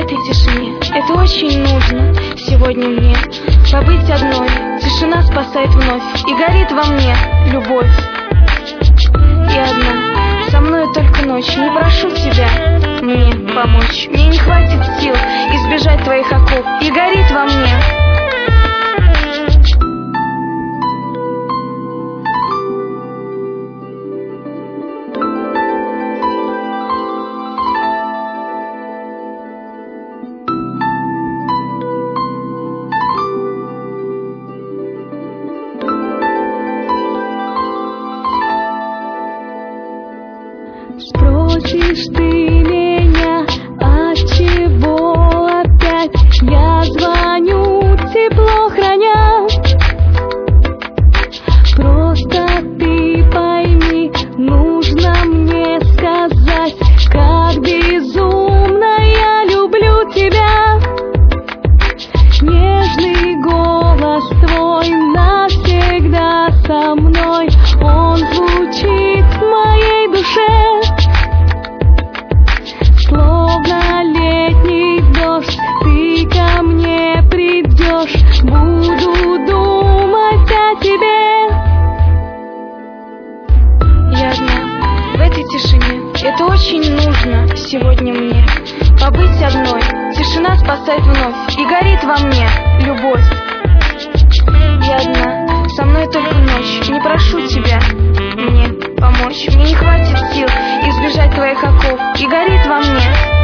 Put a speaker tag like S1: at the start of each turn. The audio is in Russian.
S1: этой тишине. Это очень нужно сегодня мне. Побыть одной, тишина спасает вновь. И горит во мне любовь. И одна, со мной только ночь. Не прошу тебя мне помочь. Мне не хватит сил избежать твоих оков. И горит во мне.
S2: Спросишь ты меня, отчего опять я звоню, тепло храня? Просто ты пойми, нужно мне сказать, как безумно я люблю тебя. Нежный голос твой навсегда со мной, он звучит в моей душе. Словно летний дождь, ты ко мне придешь, буду думать о тебе.
S1: Я одна в этой тишине. Это очень нужно сегодня мне. Побыть одной, тишина спасает вновь. И горит во мне любовь. Я одна, со мной только ночь. Не прошу тебя мне помочь. Мне не хватит сил избежать твоих оков. И горит во мне